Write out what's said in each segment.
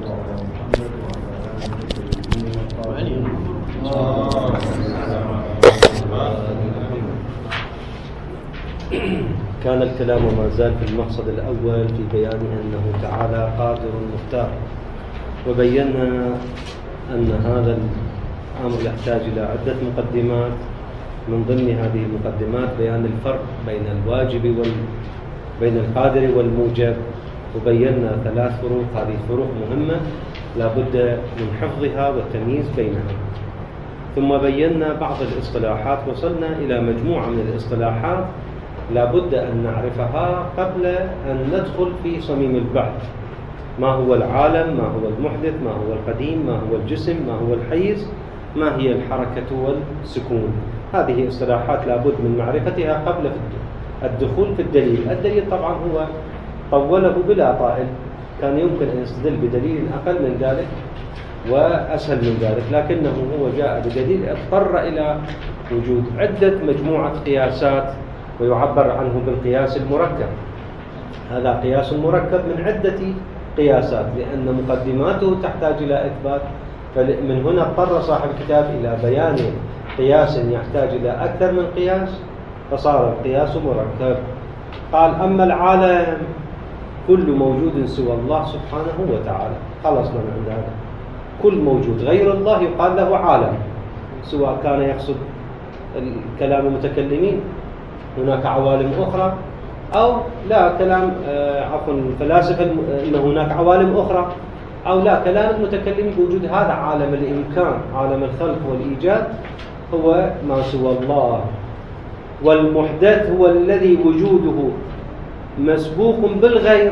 كان الكلام وما زال في المقصد الأول في بيان أنه تعالى قادر مختار، وبينا أن هذا الأمر يحتاج إلى عدة مقدمات. من ضمن هذه المقدمات بيان الفرق بين الواجب بين القادر والموجب، وبينا 3 فروق. هذه الفروق مهمة لا بد من حفظها والتمييز بينها. ثم بينا بعض الاصطلاحات، وصلنا إلى مجموعة من الاصطلاحات لا بد أن نعرفها قبل أن ندخل في صميم البحث. ما هو العالم، ما هو المحدث، ما هو القديم، ما هو الجسم، ما هو الحيز، ما هي الحركة والسكون. هذه اصطلاحات لا بد من معرفتها قبل الدخول في الدليل. الدليل طبعا هو طوله بلا طائل، كان يمكن أن يستدل بدليل أقل من ذلك وأسهل من ذلك، لكنه هو جاء بدليل اضطر إلى وجود عدة مجموعة قياسات، ويعبر عنه بالقياس المركب. هذا قياس مركب من عدة قياسات، لأن مقدماته تحتاج إلى إثبات، فمن هنا اضطر صاحب الكتاب إلى بيان قياس يحتاج إلى أكثر من قياس، فصار القياس مركب. قال: أما العالم كل موجود سوى الله سبحانه وتعالى. خلصنا من عند هذا. كل موجود غير الله يقال له عالم، سواء كان يقصد الكلام المتكلمين هناك عوالم أخرى، أو لا كلام الفلاسفة أن هناك عوالم أخرى، أو لا كلام المتكلم بوجود هذا عالم الإمكان، عالم الخلق والإيجاد هو ما سوى الله. والمحدث هو الذي وجوده مسبوق بالغير،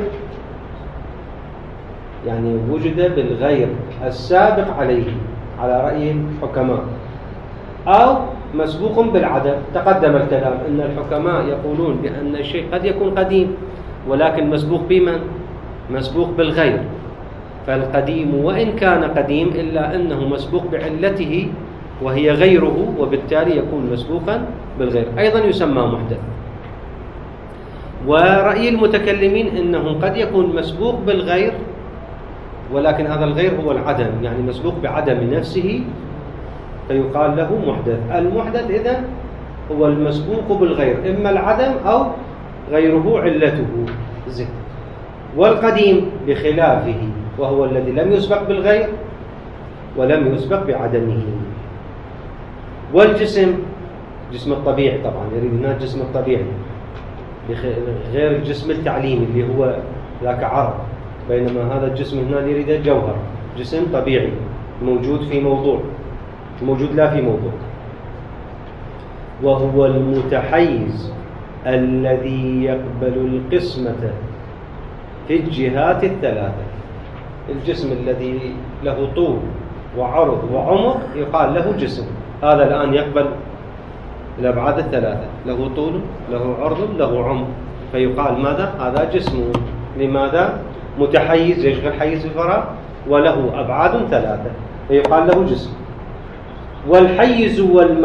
يعني وجد بالغير السابق عليه على رأي الحكماء، أو مسبوق بالعدم. تقدم الكلام أن الحكماء يقولون بأن الشيء قد يكون قديم ولكن مسبوق بمن؟ مسبوق بالغير. فالقديم وإن كان قديم إلا أنه مسبوق بعلته وهي غيره، وبالتالي يكون مسبوقا بالغير، أيضا يسمى محدث. ورأي المتكلمين أنه قد يكون مسبوق بالغير ولكن هذا الغير هو العدم، يعني مسبوق بعدم نفسه، فيقال له محدث. المحدث إذن هو المسبوق بالغير، إما العدم أو غيره علته. والقديم بخلافه، وهو الذي لم يسبق بالغير ولم يسبق بعدمه. والجسم جسم الطبيعي، طبعا يريد هنا الجسم الطبيعي غير الجسم التعليمي اللي هو ذاك عرض، بينما هذا الجسم هنا يريد جوهر، جسم طبيعي موجود في موضوع، موجود لا في موضوع. وهو المتحيز الذي يقبل القسمة في الجهات ال3. الجسم الذي له طول وعرض وعمق يقال له جسم. هذا الآن يقبل الأبعاد ال3، له طول، له عرض، له عمق، فيقال ماذا؟ هذا جسم. لماذا؟ متحيز يشغل حيز الفراغ وله أبعاد 3، فيقال له جسم. والحيز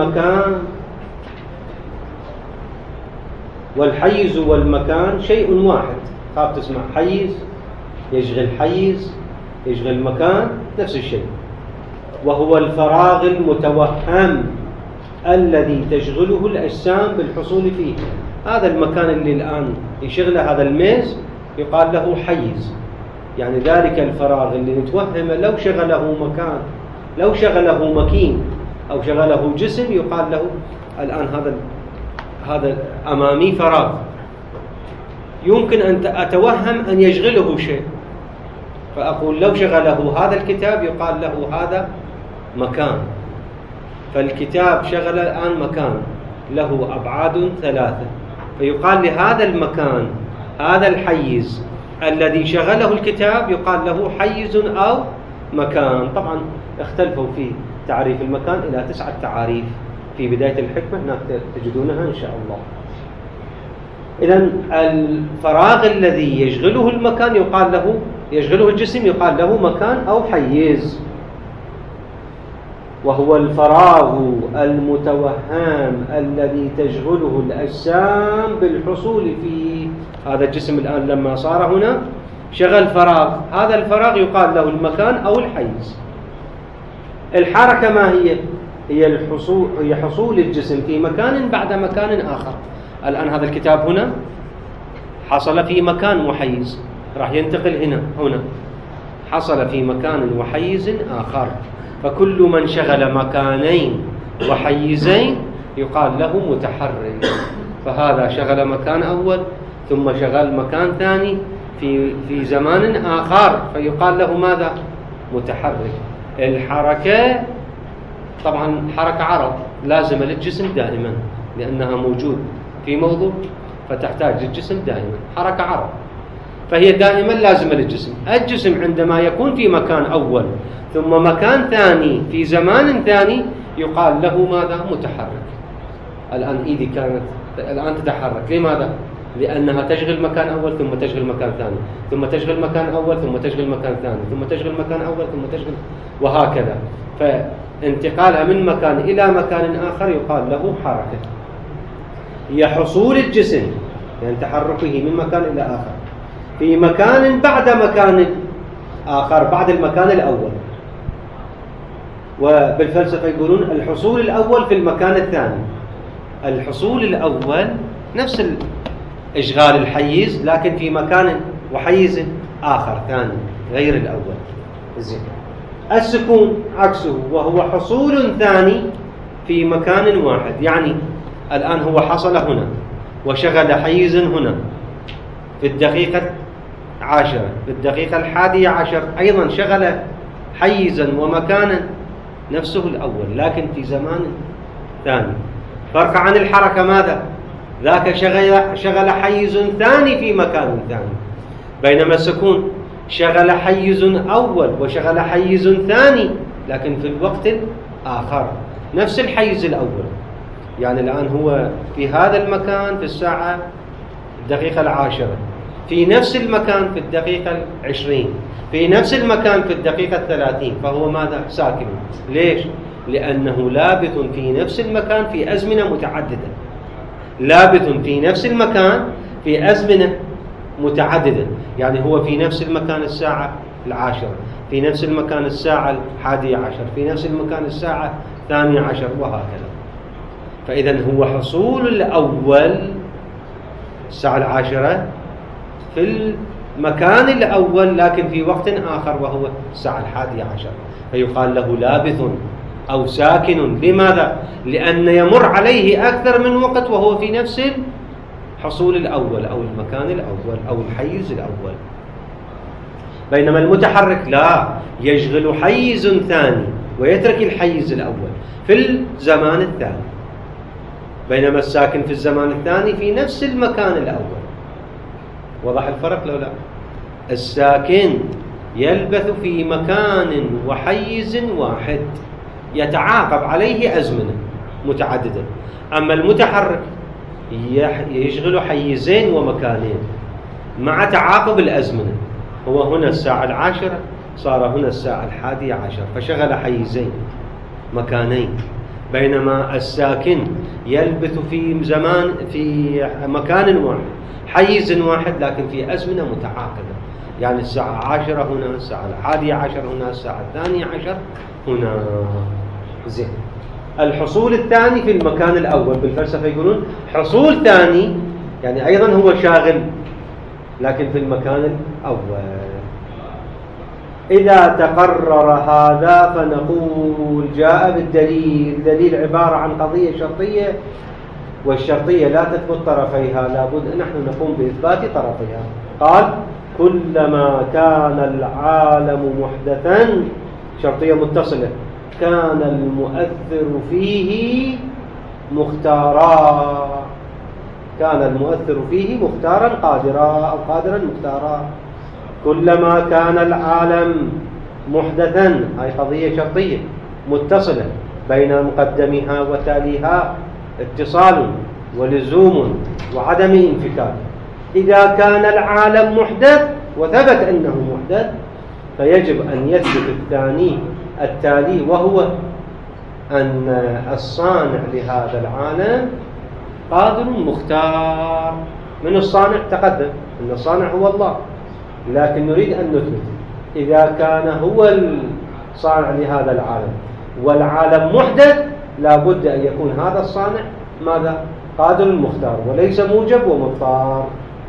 والمكان شيء واحد. خاف تسمع حيز يشغل حيز يشغل مكان، نفس الشيء. وهو الفراغ المتوهم الذي تشغله الأجسام بالحصول فيه. هذا المكان اللي الآن يشغله هذا الميز يقال له حيز، يعني ذلك الفراغ اللي نتوهم لو شغله مكان، لو شغله مكين أو شغله جسم، يقال له الآن هذا أمامي فراغ، يمكن أن أتوهم أن يشغله شيء، فأقول لو شغله هذا الكتاب يقال له هذا مكان. فالكتاب شغل الآن مكان له أبعاد 3، فيقال لهذا المكان، هذا الحيز الذي شغله الكتاب يقال له حيز أو مكان. طبعا اختلفوا في تعريف المكان إلى 9 تعاريف في بداية الحكمة، هناك تجدونها إن شاء الله. إذن الفراغ الذي يشغله المكان يقال له، يشغله الجسم يقال له مكان أو حيز. وهو الفراغ المتوهم الذي تشغله الأجسام بالحصول فيه. هذا الجسم الآن لما صار هنا شغل فراغ، هذا الفراغ يقال له المكان أو الحيز. الحركة ما هي؟ هي حصول الجسم في مكان بعد مكان آخر. الآن هذا الكتاب هنا حصل في مكان وحيز، راح ينتقل هنا حصل في مكان وحيز آخر. فكل من شغل مكانين وحيزين يقال له متحرك. فهذا شغل مكان أول ثم شغل مكان ثاني في زمان آخر، فيقال له ماذا؟ متحرك. الحركة طبعا حركة عرض لازمة للجسم دائما، لأنها موجود في موضوع فتحتاج للجسم دائما. حركة عرض فهي دائما لازمة للجسم. الجسم عندما يكون في مكان أول ثم مكان ثاني في زمان ثاني يقال له ماذا؟ متحرك. الآن إيدي كانت الآن تتحرك، لماذا؟ لأنها تشغل مكان أول ثم تشغل مكان ثاني، ثم تشغل مكان أول ثم تشغل مكان ثاني، ثم تشغل مكان أول ثم تشغل، وهكذا. فانتقالها من مكان إلى مكان آخر يقال له حركة. هي حصول الجسم، يعني تحركه من مكان إلى آخر في مكان بعد مكان آخر بعد المكان الأول. وبالفلسفة يقولون الحصول الأول في المكان الثاني. الحصول الأول نفس إشغال الحيز لكن في مكان وحيز آخر ثاني غير الأول. السكون عكسه، وهو حصول ثاني في مكان واحد. يعني الآن هو حصل هنا وشغل حيزا هنا في الدقيقة 10، في الدقيقة 11 أيضا شغل حيزا ومكانا نفسه الأول لكن في زمان ثاني. فرق عن الحركة ماذا؟ ذاك شغل حيز ثاني في مكان ثاني، بينما السكون شغل حيز أول وشغل حيز ثاني لكن في الوقت الآخر نفس الحيز الأول. يعني الآن هو في هذا المكان في الساعة الدقيقة 10، في نفس المكان في الدقيقة 20، في نفس المكان في الدقيقة 30، فهو ماذا؟ ساكن. ليش؟ لأنه لابث في نفس المكان في أزمنة متعددة، لابث في نفس المكان في أزمنة متعددة. يعني هو في نفس المكان الساعة 10، في نفس المكان الساعة 11، في نفس المكان الساعة 12، وهكذا. فإذا هو حصول الأول الساعة 10 في المكان الأول لكن في وقت آخر وهو الساعة 11، فيقال له لابث أو ساكن. لماذا؟ لأن يمر عليه أكثر من وقت وهو في نفس الحصول الأول أو المكان الأول أو الحيز الأول. بينما المتحرك لا، يشغل حيز ثاني ويترك الحيز الأول في الزمان الثاني، بينما الساكن في الزمان الثاني في نفس المكان الأول. وضح الفرق لو لا؟ الساكن يلبث في مكان وحيز واحد يتعاقب عليه أزمنة متعددة، أما المتحرك يشغل حيزين ومكانين مع تعاقب الأزمنة. هو هنا الساعة 10 صار هنا الساعة 11 فشغل حيزين مكانين، بينما الساكن يلبث في مكان واحد حيز واحد لكن في أزمنة متعاقبة. يعني الساعة 10 هنا، الساعة 11 هنا، الساعة 12 هنا. زين. الحصول الثاني في المكان الأول بالفلسفة يقولون حصول ثاني، يعني أيضا هو شاغل لكن في المكان الأول. إذا تقرر هذا فنقول جاء بالدليل. الدليل عبارة عن قضية شرطية، والشرطية لا تثبت طرفيها، لابد نحن نقوم بإثبات طرفيها. قال كلما كان العالم محدثا، شرطية متصلة، كان المؤثر فيه مختارا. كان المؤثر فيه مختارا قادرا أو قادرا مختارا. كلما كان العالم محدثا، هاي قضية شرطية متصلة بين مقدمها وتاليها اتصال ولزوم وعدم انفكاك. إذا كان العالم محدث وثبت أنه محدث فيجب أن يثبت الثاني التالي، وهو أن الصانع لهذا العالم قادر مختار. من الصانع؟ تقدم أن الصانع هو الله، لكن نريد أن نثبت إذا كان هو الصانع لهذا العالم والعالم محدث، لا بد أن يكون هذا الصانع ماذا؟ قادر مختار، وليس موجب ومضطر.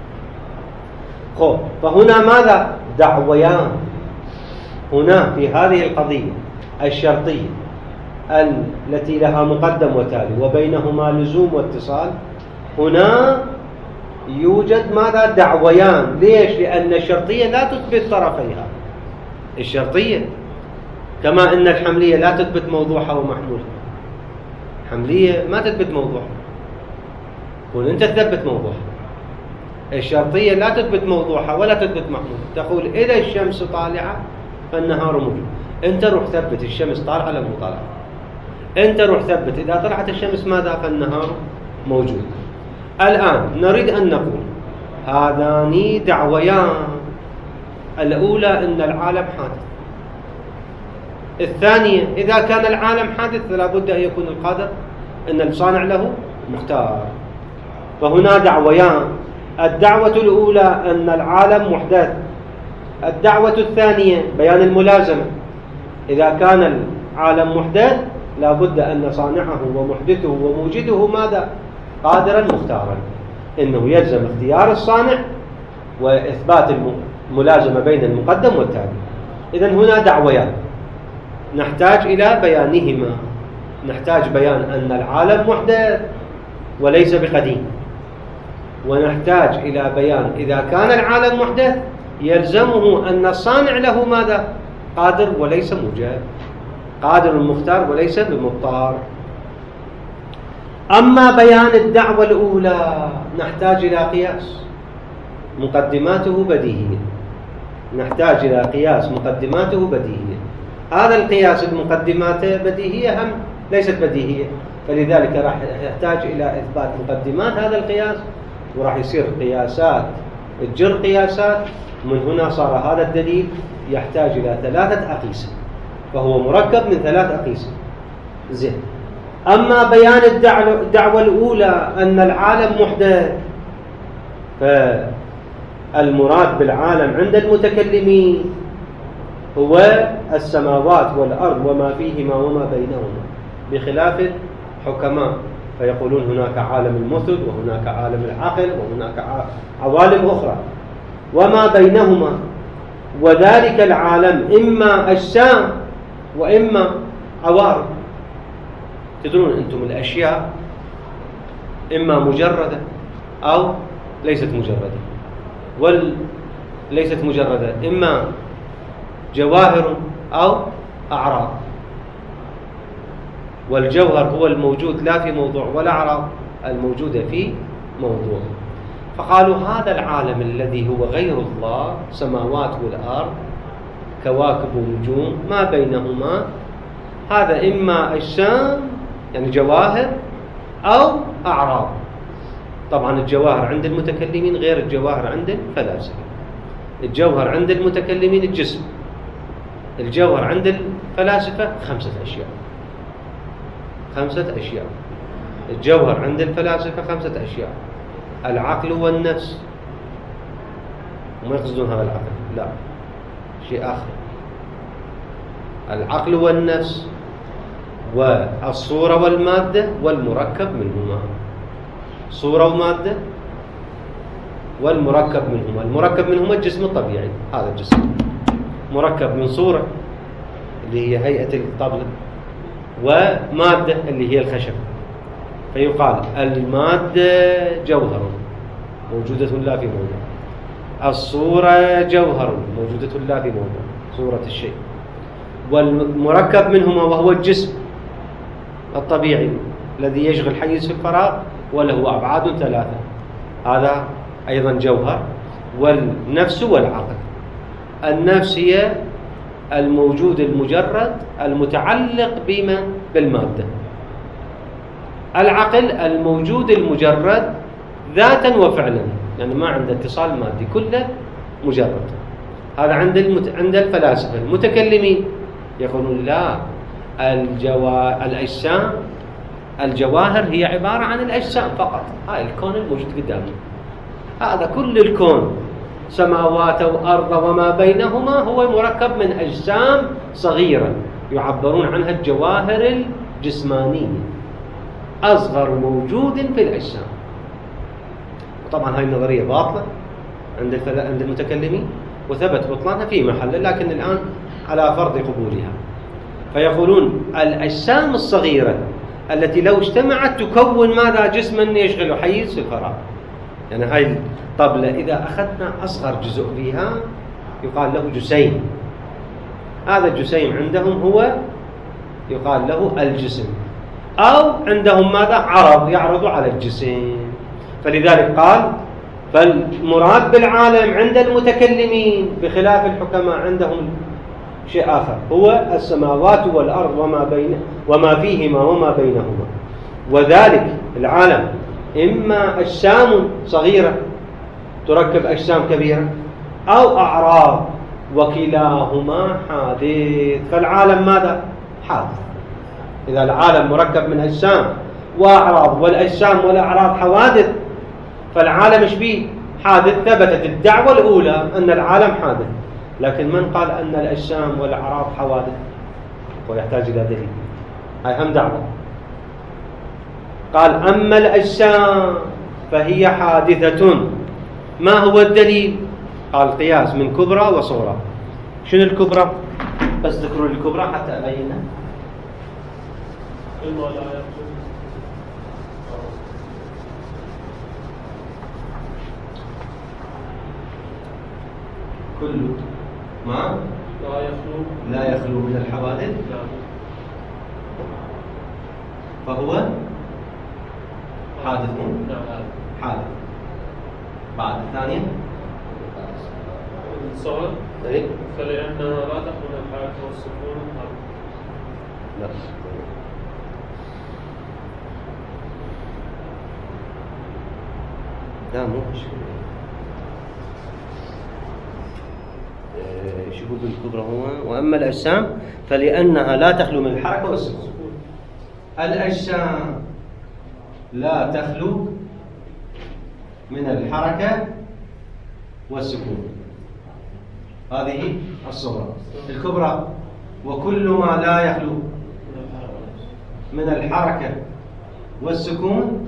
فهنا ماذا؟ دعويان هنا في هذه القضية الشرطية التي لها مقدم وتالي وبينهما لزوم واتصال. هنا يوجد ماذا؟ دعويان. ليش؟ لأن الشرطية لا تثبت طرفيها. الشرطية كما أن الحملية لا تثبت موضوعها ومحمولها، حملية ما تثبت موضوعها، قول أنت تثبت موضوعها. الشرطية لا تثبت موضوعها ولا تثبت محمولها. تقول إذا الشمس طالعة فالنهار موجود، أنت روح ثبت الشمس طالعة لم طالعة. أنت روح ثبت إذا طلعت الشمس ماذا؟ فالنهار موجود. الآن نريد أن نقول هذان دعويان. الأولى أن العالم حادث، الثانية إذا كان العالم حادث فلا بد أن يكون القادر أن الصانع له مختار. فهنا دعويان. الدعوة الأولى أن العالم محدث، الدعوة الثانية بيان الملازمة. إذا كان العالم محدث لا بد أن صانعه ومحدثه وموجده ماذا؟ قادرا مختارا. إنه يلزم اختيار الصانع وإثبات الملازمة بين المقدم والتالي. إذن هنا دعويان نحتاج إلى بيانهما. نحتاج بيان أن العالم محدث وليس بقديم، ونحتاج إلى بيان إذا كان العالم محدث يلزمه أن الصانع له ماذا؟ قادر وليس موجب، قادر مختار وليس بمضطر. أما بيان الدعوة الأولى نحتاج إلى قياس مقدماته بديهية. نحتاج إلى قياس مقدماته بديهية. هذا القياس المقدمات بديهية أم ليست بديهية؟ فلذلك راح يحتاج إلى إثبات مقدمات هذا القياس، وراح يصير قياسات تجر قياسات. من هنا صار هذا الدليل يحتاج إلى 3 أقيسة، فهو مركب من 3 أقيسة. زين. أما بيان الدعوة الأولى أن العالم محدث، فالمراد بالعالم عند المتكلمين هو السماوات والأرض وما فيهما وما بينهما، بخلاف الحكماء فيقولون هناك عالم المثل وهناك عالم العقل وهناك عوالم أخرى وما بينهما. وذلك العالم إما أجسام وإما عوارض. تدرون أنتم الأشياء إما مجردة أو ليست مجردة، وليست مجردة إما جواهر أو أعراض. والجوهر هو الموجود لا في موضوع، والأعراض الموجودة في موضوع. فقالوا هذا العالم الذي هو غير الله، سماوات والأرض، كواكب ونجوم، ما بينهما، هذا إما أجسام يعني جواهر أو أعراض. طبعا الجواهر عند المتكلمين غير الجواهر عند الفلاسفة. الجوهر عند المتكلمين الجسم، الجوهر عند الفلاسفة 5 أشياء. 5 أشياء. الجوهر عند الفلاسفة 5 أشياء: العقل والنفس. وما يقصدون هذا العقل، لا، شيء آخر. العقل والنفس والصورة والمادة والمركب منهما. صورة ومادة والمركب منهما. المركب منهما الجسم الطبيعي، هذا الجسم مركب من صورة اللي هي هيئة الطبلة، ومادة اللي هي الخشب. فيقال المادة جوهر موجودة لا في موضوع، الصورة جوهر موجودة لا في موضوع، صورة الشيء. والمركب منهما وهو الجسم الطبيعي الذي يشغل حيز في الفراغ وله أبعاد 3، هذا أيضا جوهر. والنفس والعقل. النفس هي الموجود المجرد المتعلق بما بالمادة. العقل الموجود المجرد ذاتا وفعلا، يعني ما عنده اتصال مادي، كله مجرد. هذا عند الفلاسفة. المتكلمين يقولون لا، الأجسام، الجواهر هي عبارة عن الأجسام فقط. هاي الكون الموجود قدامنا، هذا كل الكون سماوات وأرض وما بينهما هو مركب من أجسام صغيرة يعبرون عنها الجواهر الجسمانية، أصغر موجود في الأجسام. طبعا هاي النظرية باطلة عند المتكلمين، وثبت بطلانها في محل، لكن الآن على فرض قبولها. فيقولون الأجسام الصغيرة التي لو اجتمعت تكون ماذا؟ جسما يشغل حيز في الفراغ. يعني هاي الطبلة إذا أخذنا أصغر جزء فيها يقال له جسيم، هذا الجسيم عندهم هو يقال له الجسم، أو عندهم ماذا؟ عرض يعرض على الجسم. فلذلك قال فالمراد بالعالم عند المتكلمين بخلاف الحكماء عندهم شيء آخر، هو السماوات والأرض وما فيهما وما بينهما. وذلك العالم إما أجسام صغيرة تركب أجسام كبيرة أو أعراض، وكلاهما حادث. فالعالم ماذا؟ حادث. إذا العالم مركب من أجسام وأعراض، والأجسام والأعراض حوادث، فالعالم إيش بيه؟ حادث. ثبتت الدعوة الأولى أن العالم حادث، لكن من قال أن الأجسام والأعراض حوادث؟ ويحتاج إلى دليل. هاي هم دعوة. قال أما الأجسام فهي حادثة. ما هو الدليل؟ قال قياس من كبرى وصغرى. شنو الكبرى؟ بس ذكروا الكبرى حتى أبينها. كل ما لا يخلو من الحوادث فهو حادث. حادث. بعد الثانية الصغر فلأنها لا تخلو من الحركة والسكون. لا لا مو شوفوا بالكبرى هو وأما الأجسام فلأنها لا تخلو من الحركة والسكون. الأجسام لا تخلو من الحركة والسكون، هذه الصغرى. الكبرى وكل ما لا يخلو من الحركة والسكون،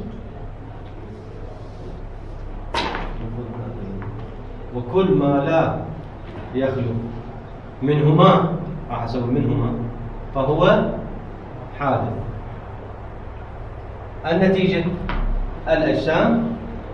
وكل ما لا يخلو منهما حسب منهما فهو حادث. النتيجة الأجسام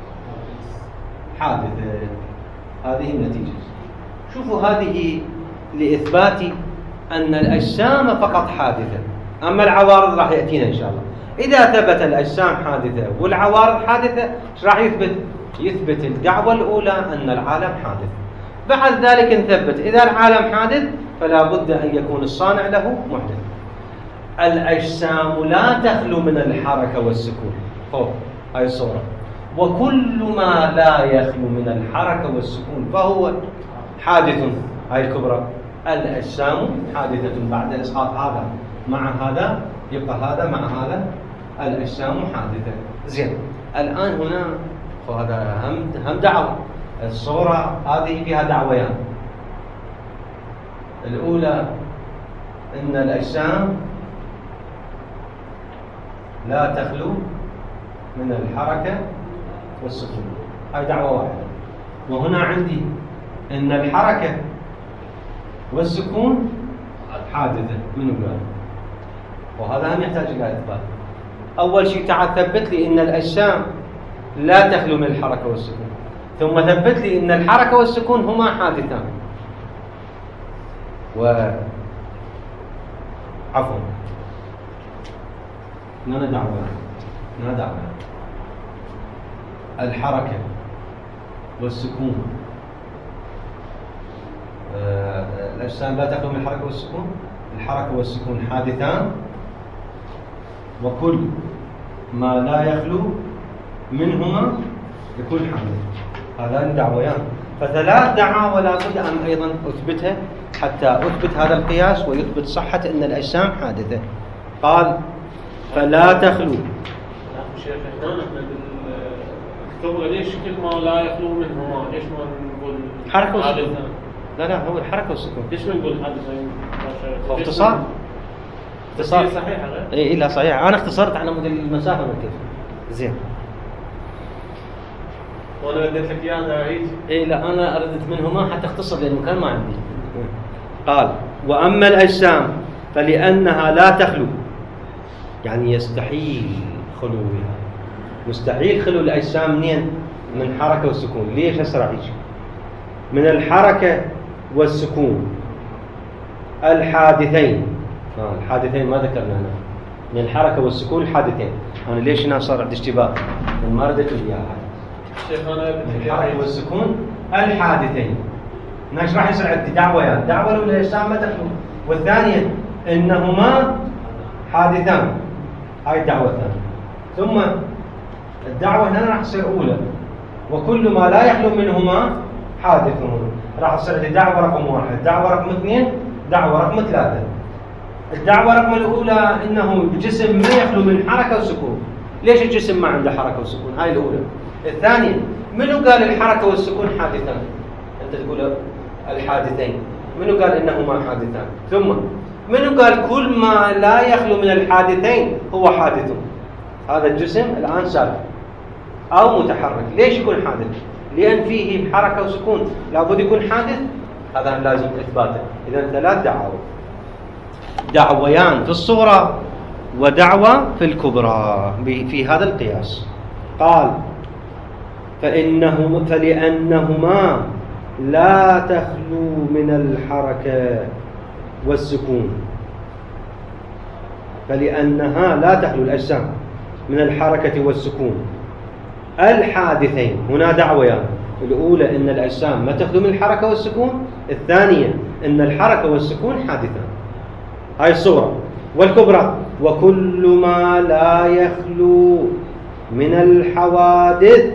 حادثة. هذه النتيجة. شوفوا هذه لإثبات أن الأجسام فقط حادثة، أما العوارض راح يأتينا إن شاء الله. إذا ثبت الأجسام حادثة والعوارض حادثة، إيش راح يثبت؟ يثبت الدعوة الأولى أن العالم حادث. بعد ذلك نثبت إذا العالم حادث فلا بد أن يكون الصانع له محدث. الأجسام لا تخلو من الحركة والسكون فوق هاي الصورة، وكل ما لا يخلو من الحركة والسكون فهو حادث. هاي الكبرى. الأجسام حادثة بعد إسقاط هذا مع هذا يبقى هذا مع هذا، الأجسام حادثة. زين، الآن هنا هذا هم دعوة. الصورة هذه فيها دعويان. الأولى أن الأجسام لا تخلو من الحركة والسكون، هاي دعوة واحدة. وهنا عندي أن الحركة والسكون حادثة من قال، وهذا هم يحتاج إلى إثبات. أول شيء تعال ثبت لي أن الأجسام لا تخلو من الحركة والسكون، ثم ثبت لي أن الحركة والسكون هما حادثان. عفوا ندعو الحركة والسكون، الأجسام لا تخلو من الحركة والسكون، الحركة والسكون حادثان، وكل ما لا يخلو منهما يكون حادث. هذان دعويان، فثلاث دعاوى لا بد أن أيضا أثبتها حتى أثبت هذا القياس ويثبت صحة أن الأجسام حادثة. قال فلا تخلو. شيخ هنا نحن بالكبرى ليش كل ما لا يخلو منهما ليش ما نقول حركة والسكون. لا هو الحركة والسكون. ليش نقول حادثين؟ اختصار. اختصار صحيح هذا؟ اي لا صحيح. انا اختصرت على مود المسافة من كيف. زين. وانا رديت لك اياها عيد. اي لا انا اردت منهما حتى اختصر لان المكان ما عندي. قال: واما الاجسام فلانها لا تخلو، يعني يستحيل خلوها. مستحيل خلو الاجسام منين؟ من حركة والسكون. ليش؟ هسه راح يجي. من الحركة والسكون الحادثين. الحادثين ما ذكرنا هنا. من الحركة والسكون الحادثين. أنا ليش هنا صار عندي اشتباه؟ ما ردت إياها. من الحركة والسكون الحادثين. ايش راح يصير عندي؟ دعوة يعني. دعوة الأولى الأجسام ما تخلو، والثانية إنهما حادثان. هاي الدعوة الثانية. ثم الدعوة هنا راح تصير أولى، وكل ما لا يخلو منهما حادث. راح تصير عندي دعوة رقم 1، دعوة رقم 2، دعوة رقم 3. الدعوة رقم الأولى إنه الجسم ما يخلو من حركة وسكون. ليش الجسم ما عنده حركة وسكون؟ هاي الأولى. الثانية، منو قال الحركة والسكون حادثان؟ أنت تقول الحادثين. منو قال إنهما حادثان؟ ثم منو قال كل ما لا يخلو من الحادثين هو حادث؟ هذا الجسم الآن ساكن أو متحرك. ليش يكون حادث؟ لأن فيه حركة وسكون، لابد يكون حادث. هذا لازم إثباته. إذن 3 دعوات، دعويان في الصغرى ودعوة في الكبرى في هذا القياس. قال: فلأنهما لا تخلو من الحركة والسكون. فلأنها لا تخلو الأجسام من الحركة والسكون الحادثين. هنا دعويان. الأولى إن الأجسام ما تخلو من الحركة والسكون، الثانية إن الحركة والسكون حادثان. هاي الصورة. والكبرى: وكل ما لا يخلو من الحوادث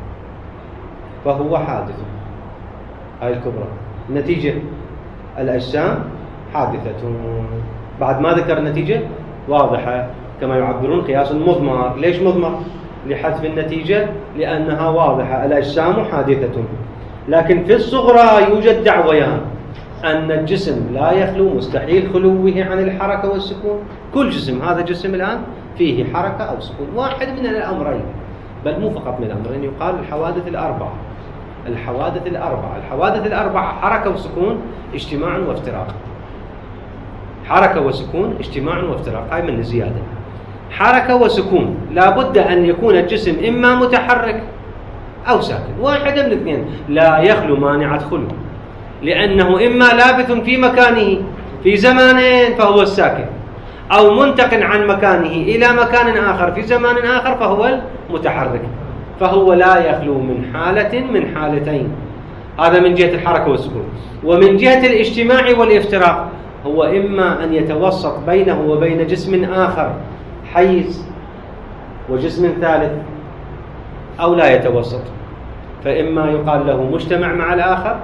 فهو حادث. هاي الكبرى. النتيجة الأجسام حادثة. بعد ما ذكر النتيجة واضحة كما يعبرون قياس مضمر. ليش مضمر؟ لحذف النتيجة لأنها واضحة. الأجسام حادثة. لكن في الصغرى يوجد دعويان: أن الجسم لا يخلو، مستحيل خلوه عن الحركة والسكون. كل جسم، هذا جسم الآن فيه حركة أو سكون. واحد من الأمرين، بل مو فقط من الأمرين، يقال الحوادث الأربعة. الحوادث الأربعة حركة وسكون، اجتماع وافتراق. حركة وسكون، اجتماع وافتراق. هاي من الزيادة. حركة وسكون لابد أن يكون الجسم إما متحرك أو ساكن، واحدة من الاثنين. لا يخلو مانعة خلو، لأنه إما لابث في مكانه في زمان فهو الساكن، أو منتقل عن مكانه إلى مكان آخر في زمان آخر فهو المتحرك. فهو لا يخلو من حالة من حالتين. هذا من جهة الحركة والسكون. ومن جهة الاجتماع والافتراق هو إما أن يتوسط بينه وبين جسم آخر حيز وجسم ثالث، أو لا يتوسط. فإما يقال له مجتمع مع الآخر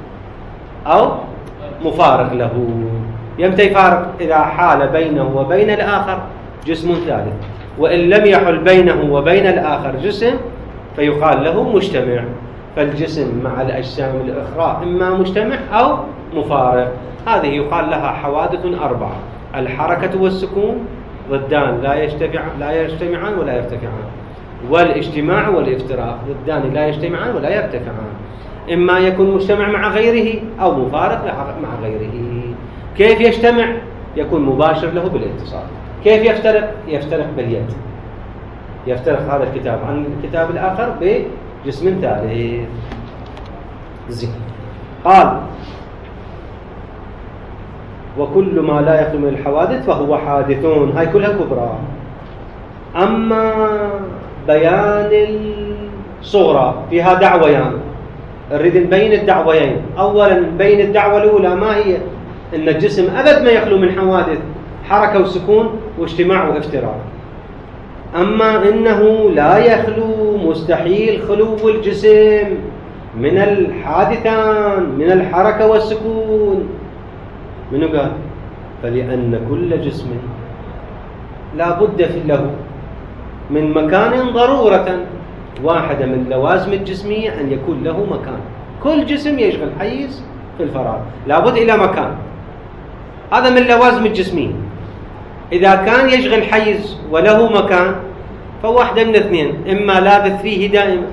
أو مفارق له. يمتى يفارق؟ إذا حال بينه وبين الآخر جسم ثالث، وإن لم يحل بينه وبين الآخر جسم فيقال له مجتمع. فالجسم مع الأجسام الأخرى إما مجتمع أو مفارق. هذه يقال لها حوادث أربعة: الحركة والسكون ضدان لا يجتمعان ولا يرتفعان، والاجتماع والافتراق ضدان لا يجتمعان ولا يرتفعان. إما يكون مجتمع مع غيره أو مفارق مع غيره. كيف يجتمع؟ يكون مباشر له بالاتصال. كيف يفترق؟ يفترق باليد. يفترق هذا الكتاب عن الكتاب الآخر بجسم ثالث. زين. قال: وكل ما لا يخلو من الحوادث فهو حادثون. هاي كلها كبرى. أما بيان الصغرى فيها دعويان. نريد نبين الدعويين. أولا بين الدعوة الأولى ما هي؟ إن الجسم أبد ما يخلو من حوادث، حركة وسكون واجتماع وافتراق. أما إنه لا يخلو، مستحيل خلو الجسم من الحادثان، من الحركة والسكون. منو قال؟ فلأن كل جسم لا بد له من مكان ضرورة. واحدة من اللوازم الجسمية أن يكون له مكان. كل جسم يشغل حيز في الفراغ، لابد إلى مكان. هذا من لوازم الجسمية. إذا كان يشغل حيز وله مكان فواحدة من اثنين: إما لابث فيه دائما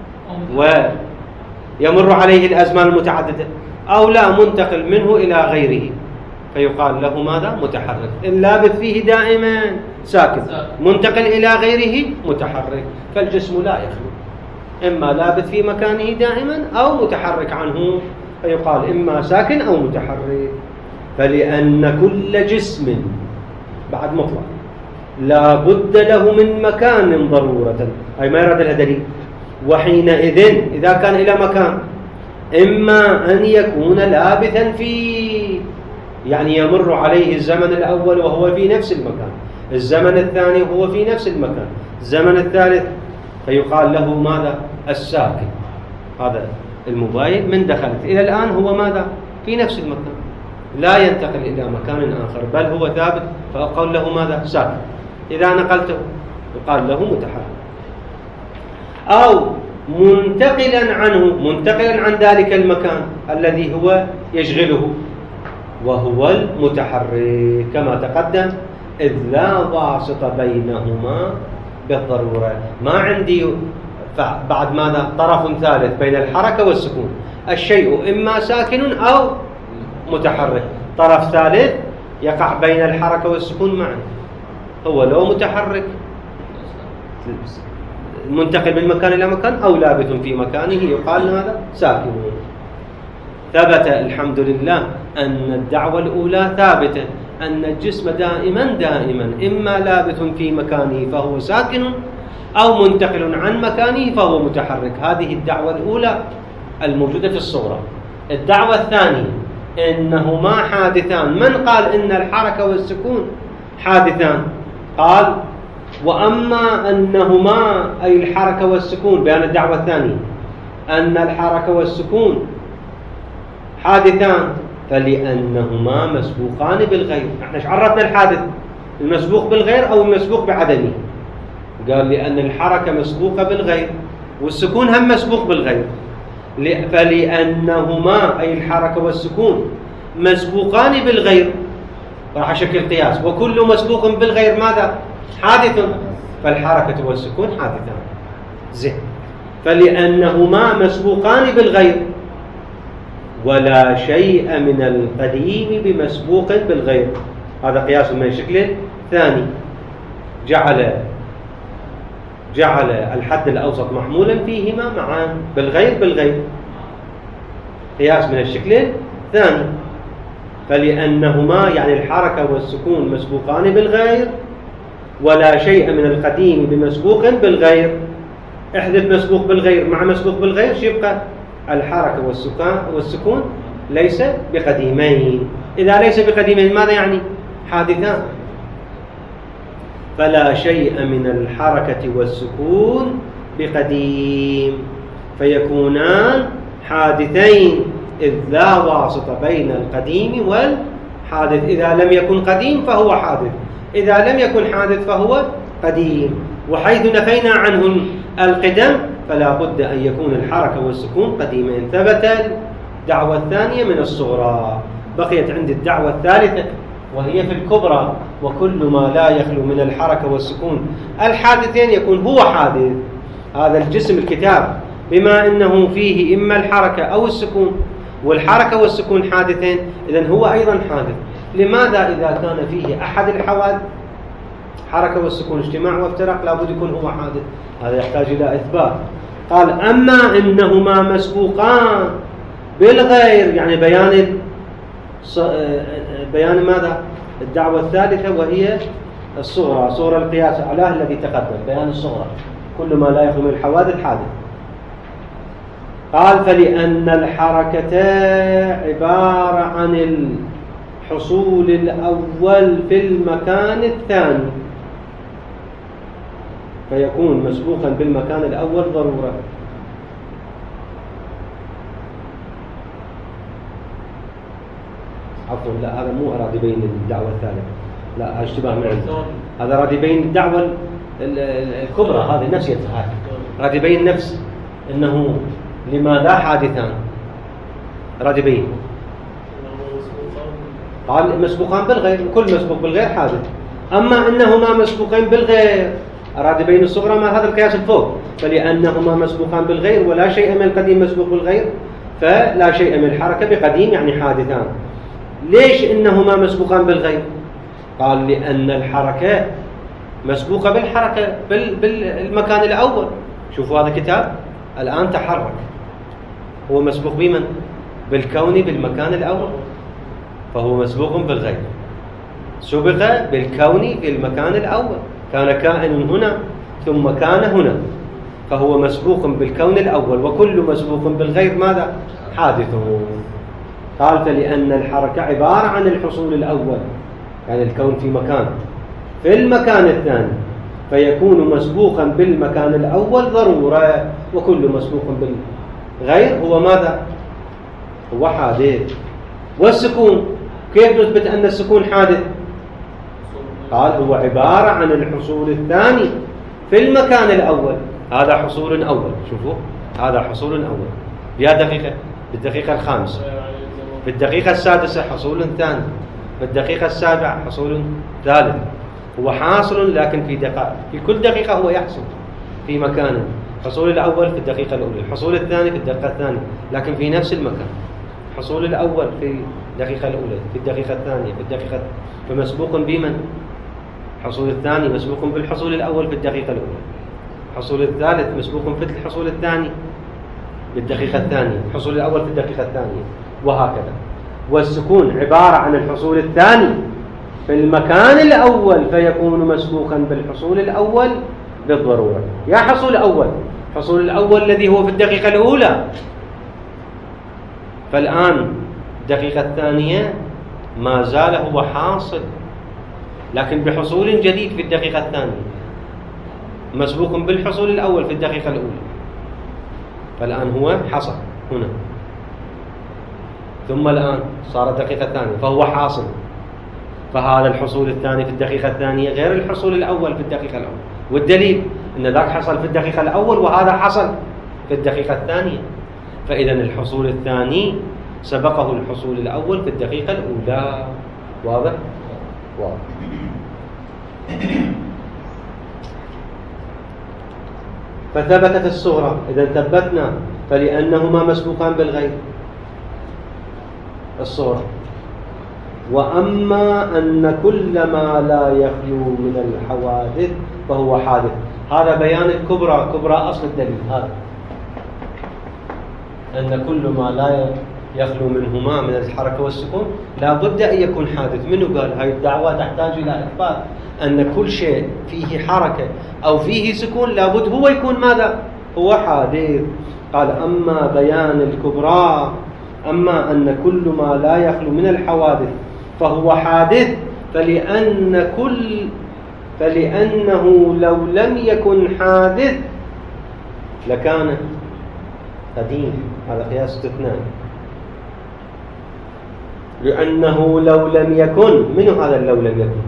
ويمر عليه الأزمان المتعددة، أو لا، منتقل منه إلى غيره فيقال له ماذا؟ متحرك. إن لابث فيه دائما ساكن، منتقل إلى غيره متحرك. فالجسم لا يخلو، إما لابث في مكانه دائما أو متحرك عنه، فيقال إما ساكن أو متحرك. فلأن كل جسم بعد مطلق لا بد له من مكان ضرورة، أي ما يراد لها دليل. وحينئذ إذا كان إلى مكان إما أن يكون لابثا فيه، يعني يمر عليه الزمن الأول وهو في نفس المكان، الزمن الثاني وهو في نفس المكان، الزمن الثالث، فيقال له ماذا؟ الساكن. هذا المباين من دخلت إلى الآن هو ماذا؟ في نفس المكان، لا ينتقل إلى مكان آخر، بل هو ثابت، فأقول له ماذا؟ ساكن. إذا نقلته يقال له متحرك. أو منتقلا عنه، منتقلا عن ذلك المكان الذي هو يشغله، وهو المتحرك كما تقدم، إذ لا واسط بينهما بالضرورة. ما عندي بعد ماذا؟ طرف ثالث بين الحركة والسكون. الشيء إما ساكن أو متحرك، طرف ثالث يقع بين الحركة والسكون معا. هو لو متحرك منتقل من مكان إلى مكان أو لابث في مكانه يقال هذا ساكن. ثبت الحمد لله أن الدعوة الأولى ثابتة، أن الجسم دائما إما لابث في مكانه فهو ساكن أو منتقل عن مكانه فهو متحرك. هذه الدعوة الأولى الموجودة في الصغرى. الدعوة الثانية إنهما حادثان. من قال إن الحركة والسكون حادثان؟ قال: وأما أنهما أي الحركة والسكون، بيان الدعوة الثانية أن الحركة والسكون حادثان فلأنهما مسبوقان بالغير. احنا عرفنا الحادث المسبوق بالغير أو المسبوق بعدمه. قال لأن الحركة مسبوقة بالغير والسكون هم مسبوق بالغير، فلأنهما أي الحركة والسكون مسبوقان بالغير، راح أشكل قياس، وكل مسبوق بالغير ماذا؟ حادث، فالحركة والسكون حادثان. زين، فلأنهما مسبوقان بالغير ولا شيء من القديم بمسبوق بالغير. هذا قياس من الشكل الثاني. جعل الحد الأوسط محمولا فيهما معا بالغير. قياس من الشكل الثاني. فلأنهما يعني الحركة والسكون مسبوقان بالغير ولا شيء من القديم بمسبوق بالغير. احذف مسبوق بالغير مع مسبوق بالغير يبقى الحركة والسكون ليس بقديمين. إذا ليس بقديمين ماذا يعني؟ حادثان. فلا شيء من الحركة والسكون بقديم فيكونان حادثين، إذ لا واسطة بين القديم والحادث. إذا لم يكن قديم فهو حادث، إذا لم يكن حادث فهو قديم. وحيث نفينا عنه القدم فلا بد أن يكون الحركة والسكون قديمين. ثبت الدعوة الثانية من الصغرى. بقيت عند الدعوة الثالثة وهي في الكبرى. وكل ما لا يخلو من الحركة والسكون الحادثين يكون هو حادث. هذا الجسم الكتاب بما أنه فيه إما الحركة أو السكون، والحركة والسكون حادثين، إذن هو أيضا حادث. لماذا؟ إذا كان فيه أحد الحوادث حركة والسكون اجتماع وافتراق لابد يكون هو حادث. هذا يحتاج إلى إثبات. قال: أما إنهما مسبوقان بالغير، يعني بيان ماذا؟ الدعوة الثالثة وهي الصغرى، صغرى القياس على الذي تقدم، بيان الصغرى، كل ما لا يخلو من الحوادث حادث. قال: فلأن الحركة عبارة عن الحصول الأول في المكان الثاني فيكون مسبوقا بالمكان الأول ضرورة. عفوا، لا، هذا مو أراد يبين الدعوة الثالثة، لا، اشتباه معي. هذا أراد يبين الدعوة الكبرى، هذه نفسيتها، أراد يبين نفس أنه لماذا حادثان. راد يبين. قال مسبوقان بالغير، كل مسبوق بالغير حادث. أما أنهما مسبوقين بالغير أراد يبين الصغرى ما هذا القياس الفوق، فلأنهما مسبوقان بالغير ولا شيء من القديم مسبوق بالغير فلا شيء من الحركة بقديم يعني حادثان. ليش إنهما مسبوقان بالغير؟ قال لأن الحركة مسبوقة بالحركة بالمكان الأول. شوفوا هذا كتاب الآن تحرك، هو مسبوق بمن؟ بالكون بالمكان الأول، فهو مسبوق بالغير. سبق بالكون في المكان الأول، كان كائن هنا ثم كان هنا، فهو مسبوق بالكون الأول، وكل مسبوق بالغير ماذا؟ حادث. قال فلأن الحركة عبارة عن الحصول الأول، يعني الكون في مكان في المكان الثاني، فيكون مسبوقا بالمكان الأول ضرورة، وكل مسبوق بالغير هو ماذا؟ هو حادث. والسكون كيف نثبت أن السكون حادث؟ قال هو عبارة عن الحصول الثاني في المكان الأول. هذا حصول أول، شوفوا هذا حصول أول يا دقيقة، بالدقيقة الخامسة، بالدقيقة السادسة حصول ثاني، بالدقيقة السابعة حصول ثالث. هو حاصل لكن في كل دقيقة هو يحصل في مكانه. الحصول الأول في الدقيقة الأولى، الحصول الثاني في الدقيقة الثانية، لكن في نفس المكان. الحصول الأول في الدقيقة الأولى، في الدقيقة الثانية، في الدقيقة، فمسبوق بمن؟ الحصول الثاني مسبوق بالحصول الأول في الدقيقة الأولى، الحصول الثالث مسبوق في الحصول الثاني بالدقيقة الثانية، الحصول الأول في الدقيقة الثانية، وهكذا. والسكون عبارة عن الحصول الثاني في المكان الأول، فيكون مسبوقا بالحصول الأول بالضرورة. يا حصول أول، الحصول الأول الذي هو في الدقيقة الأولى، فالآن الدقيقة الثانية ما زال هو حاصل لكن بحصول جديد في الدقيقة الثانية، مسبوق بالحصول الأول في الدقيقة الأولى، فالآن هو حصل هنا، ثم الآن صار الدقيقة الثانية فهو حاصل. فهذا الحصول الثاني في الدقيقة الثانية غير الحصول الأول في الدقيقة الأولى، والدليل أن ذاك حصل في الدقيقة الأول وهذا حصل في الدقيقة الثانية، فإذا الحصول الثاني سبقه الحصول الأول في الدقيقة الأولى. واضح؟ واضح. فثبتت الصغرى، إذا ثبتنا فلأنهما مسبوقان بالغير الصغرى. وأما أن كل ما لا يخلو من الحوادث فهو حادث. هذا بيان الكبرى، كبرى أصل الدليل هذا، أن كل ما لا يخلو منهما من الحركة والسكون لا بد أن يكون حادث. منو قال؟ هاي الدعوة تحتاج إلى إثبات أن كل شيء فيه حركة أو فيه سكون لابد هو يكون ماذا؟ هو حادث. قال أما بيان الكبرى، أما أن كل ما لا يخلو من الحوادث فهو حادث، فلأنه لو لم يكن حادث لكان قديم. هذا قياس استثنائي. لأنه لو لم يكن، منو هذا لو لم يكن؟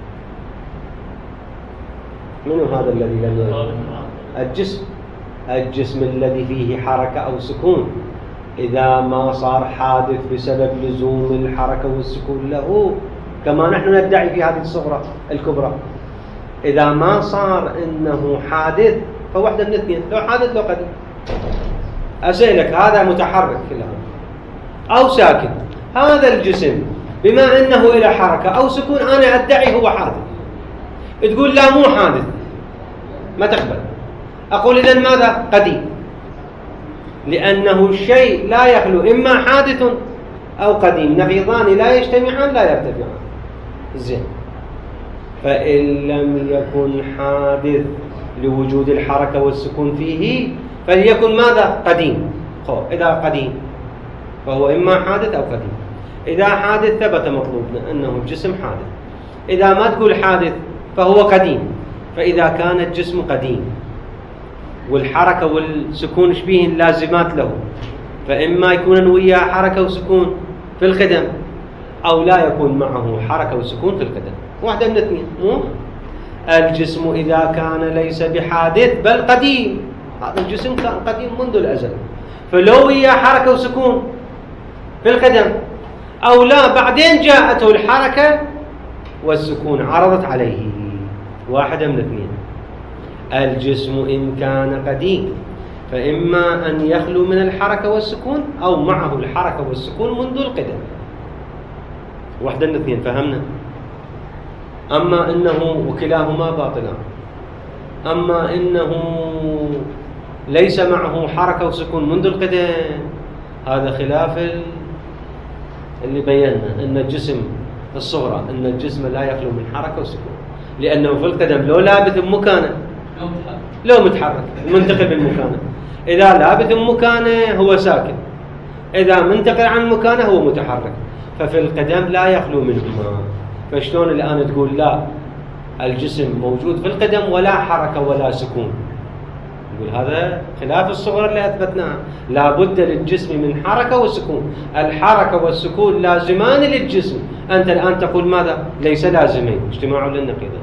منو هذا الذي لم يكن؟ الجسم الذي فيه حركة أو سكون إذا ما صار حادث بسبب لزوم الحركة والسكون له، كما نحن ندعي في هذه الصغرى الكبرى، إذا ما صار إنه حادث فواحدة من اثنين، لو حادث لو قديم. أسألك هذا متحرك في الآن أو ساكن، هذا الجسم بما أنه إلى حركة أو سكون أنا أدعي هو حادث. تقول لا مو حادث، ما تقبل. أقول إذن ماذا؟ قديم، لأنه الشيء لا يخلو إما حادث أو قديم، نقيضان لا يجتمعان لا يرتفعان. زين، فإن لم يكن حادث لوجود الحركة والسكون فيه فليكن ماذا؟ قديم. إذا قديم فهو إما حادث أو قديم. إذا حادث ثبت مطلوبنا أنه الجسم حادث. إذا ما تقول حادث فهو قديم. فإذا كان الجسم قديم والحركة والسكون شبيه لازمات له، فإما يكون وياه حركة وسكون في القدم أو لا يكون معه حركة وسكون في القدم، واحدة من اثنين. الجسم إذا كان ليس بحادث بل قديم، هذا الجسم كان قديم منذ الأزل، فلو وياه حركة وسكون في القدم، أو لا بعدين جاءته الحركة والسكون عرضت عليه. واحدة من اثنين: الجسم إن كان قديم فإما أن يخلو من الحركة والسكون، أو معه الحركة والسكون منذ القدم. واحدة من اثنين، فهمنا؟ أما إنه وكلاهما باطلان، أما إنه ليس معه حركة وسكون منذ القدم، هذا خلاف اللي بينا أن الجسم الصغرى أن الجسم لا يخلو من حركة وسكون، لأنه في القدم لو لابث مكانه لو متحرك منتقل من مكانه، إذا لابث مكانه هو ساكن، إذا منتقل عن مكانه هو متحرك، ففي القدم لا يخلو منهما. فشلون الآن تقول لا الجسم موجود في القدم ولا حركة ولا سكون؟ يقول هذا خلاف الصغر اللي أثبتناها، لا بد للجسم من حركة وسكون، الحركة والسكون لازمان للجسم. أنت الآن تقول ماذا؟ ليس لازمين، اجتماع للنقيضين.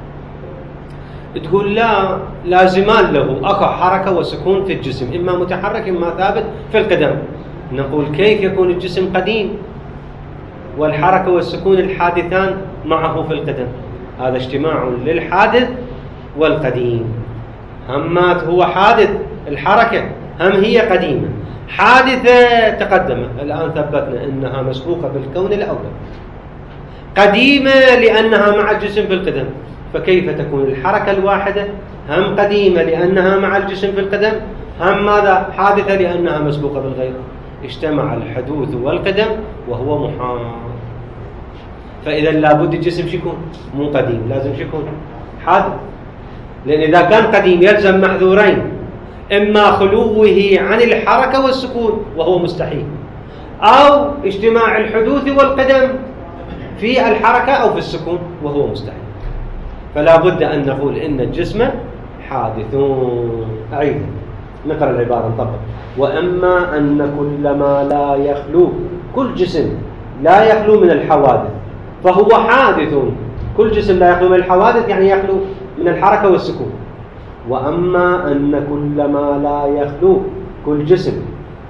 تقول لا لازمان له، أخو حركة وسكون في الجسم، إما متحرك إما ثابت في القدم. نقول كيف يكون الجسم قديم والحركة والسكون الحادثان معه في القدم؟ هذا اجتماع للحادث والقديم. همات هو حادث الحركة، هم هي قديمة، حادثة تقدمت، الآن ثبتنا أنها مسبوقة بالكون الأول، قديمة لأنها مع الجسم في القدم. فكيف تكون الحركة الواحدة هم قديمة لأنها مع الجسم في القدم، هم ماذا؟ حادثة لأنها مسبوقة بالغير. اجتمع الحدوث والقدم وهو محال. فإذا لابد الجسم شكون؟ مو قديم، لازم شكون؟ حادث. لأن إذا كان قديم يلزم محذورين: إما خلوه عن الحركة والسكون وهو مستحيل، أو اجتماع الحدوث والقدم في الحركة أو في السكون وهو مستحيل. فلا بد أن نقول إن الجسم حادثون. أعيد نقرأ العبارة نطبق: وأما أن كل ما لا يخلو، كل جسم لا يخلو من الحوادث فهو حادث. كل جسم لا يخلو من الحوادث يعني يخلو من الحركة والسكون. وأما أن كل ما لا يخلو، كل جسم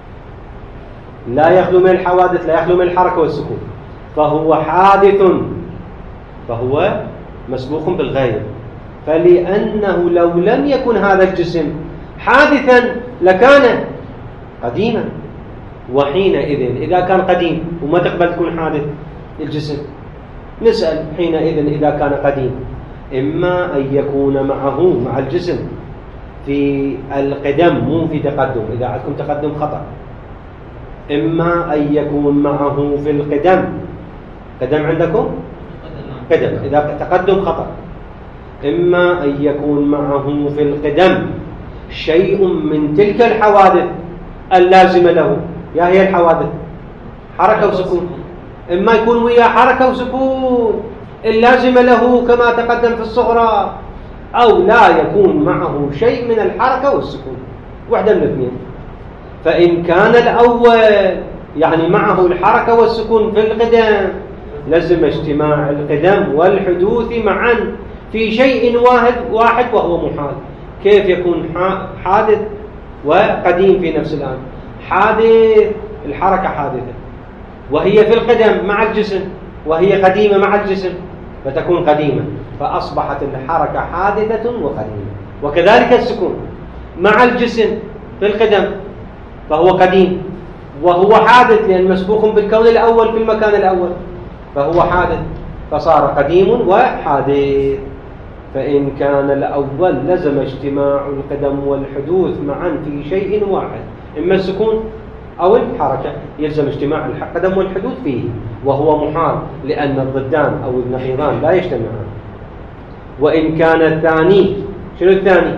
لا يخلو من الحوادث لا يخلو من الحركة والسكون فهو حادث، فهو مسبوق بالغير. فلأنه لو لم يكن هذا الجسم حادثا لكان قديما، وحينئذ إذا كان قديم وما تقبل تكون حادث الجسم، نسأل حينئذ إذا كان قديم إما أن يكون معه مع الجسم في القدم مو في تقدم، إذا عندكم تقدم خطأ، إما أن يكون معه في القدم، قدم عندكم قدم، إذا تقدم خطأ، إما أن يكون معه في القدم شيء من تلك الحوادث اللازمة له. يا هي الحوادث حركة وسكون، إما يكون ويا حركة وسكون اللازمة له كما تقدم في الصغرى، أو لا يكون معه شيء من الحركة والسكون، واحدة من الاثنين. فإن كان الأول يعني معه الحركة والسكون في القدم لزم اجتماع القدم والحدوث معا في شيء واحد وهو محال. كيف يكون حادث وقديم في نفس الآن؟ حادث الحركة حادثة وهي في القدم مع الجسم، وهي قديمة مع الجسم فتكون قديمة، فأصبحت الحركة حادثة وقديمة. وكذلك السكون مع الجسم في القدم فهو قديم وهو حادث لأن مسبوق بالكون الأول في المكان الأول، فهو حادث فصار قديم وحادث. فإن كان الأول لزم اجتماع القدم والحدوث معا في شيء واحد، إما السكون أو الحركة، يلزم اجتماع القدم والحدوث فيه وهو محال لأن الضدان أو النقيضان لا يجتمعان. وإن كان الثاني، شنو الثاني؟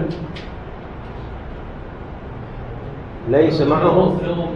ليس معه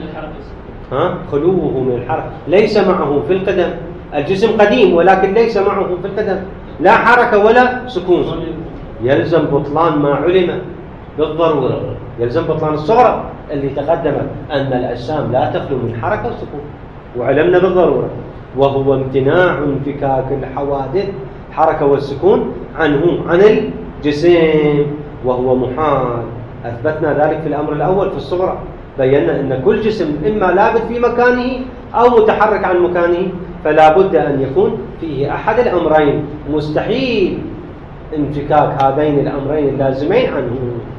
خلوه من الحركة، ليس معه في القدم، الجسم قديم ولكن ليس معه في القدم لا حركة ولا سكون، يلزم بطلان ما علم بالضرورة، يلزم بطلان الصغرى اللي تقدم أن الأجسام لا تخلو من حركة وسكون وعلمنا بالضرورة، وهو امتناع انفكاك الحوادث حركة والسكون عنه عن الجسم وهو محال. أثبتنا ذلك في الأمر الأول في الصغرى بينا أن كل جسم إما لابد في مكانه أو متحرك عن مكانه، فلا بد أن يكون فيه أحد الأمرين، مستحيل انفكاك هذين الأمرين اللازمين عنه.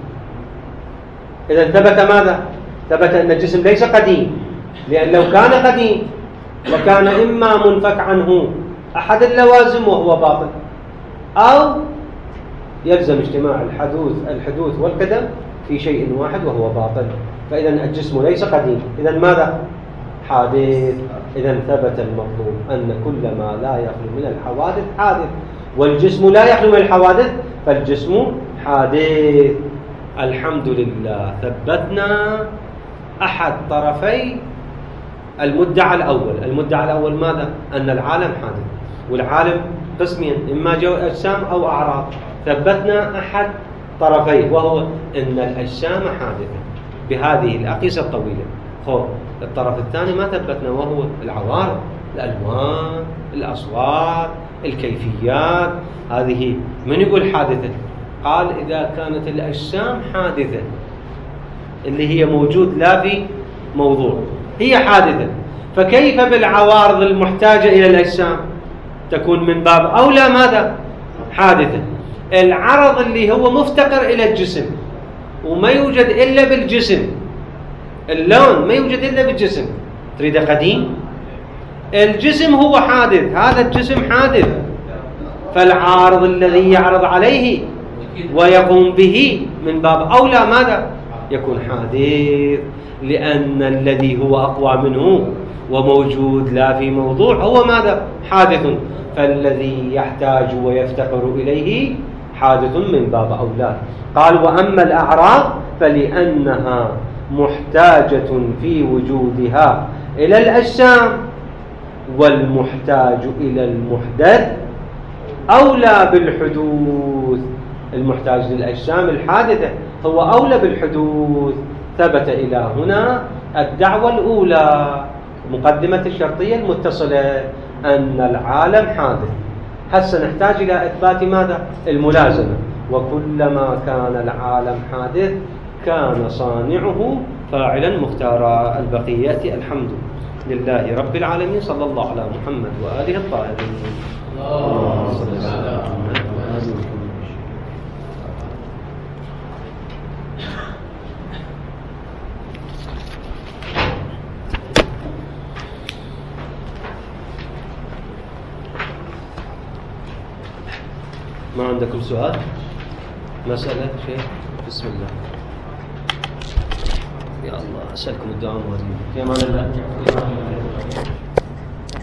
إذا ثبت ماذا؟ ثبت أن الجسم ليس قديم، لأن لو كان قديم لكان إما منفك عنه أحد اللوازم وهو باطل، أو يلزم اجتماع الحدوث والقدم في شيء واحد وهو باطل. فإذا الجسم ليس قديم، إذا ماذا؟ حادث. إذا ثبت المطلوب أن كل ما لا يخلو من الحوادث حادث، والجسم لا يخلو من الحوادث فالجسم حادث. الحمد لله ثبتنا أحد طرفي المدعى الأول. المدعى الأول ماذا؟ أن العالم حادث، والعالم قسمين، إما أجسام أو أعراض. ثبتنا أحد طرفيه وهو أن الأجسام حادثة بهذه الأقيسة الطويلة. الطرف الثاني ما ثبتنا وهو العوارض، الألوان، الأصوات، الكيفيات. هذه من يقول حادثة؟ قال إذا كانت الأجسام حادثة اللي هي موجود لا في موضوع هي حادثة، فكيف بالعوارض المحتاجة إلى الأجسام؟ تكون من باب أولى ماذا؟ حادثة. العرض اللي هو مفتقر إلى الجسم وما يوجد إلا بالجسم، اللون ما يوجد إلا بالجسم، تريده قديم؟ الجسم هو حادث، هذا الجسم حادث، فالعارض الذي يعرض عليه ويقوم به من باب أولى ماذا؟ يكون حادث، لأن الذي هو أقوى منه وموجود لا في موضوع هو ماذا؟ حادث، فالذي يحتاج ويفتقر إليه حادث من باب أولى. قال وأما الأعراض فلأنها محتاجة في وجودها إلى الأجسام، والمحتاج إلى المحدث أولى بالحدوث. المحتاج للأجسام الحادثة هو أولى بالحدوث. ثبت إلى هنا الدعوة الأولى، مقدمة الشرطية المتصلة، أن العالم حادث. هسه نحتاج إلى إثبات ماذا؟ الملازمة. وكلما كان العالم حادث كان صانعه فاعلا مختارا. البقية الحمد لله رب العالمين، صلى الله على محمد وآله الطاهرين. اللهم صل على محمد وآله الطاهرين. ما عندكم سؤال؟ مسألة شيء؟ بسم الله. يا الله أسألكم الدعاء في أمان الله.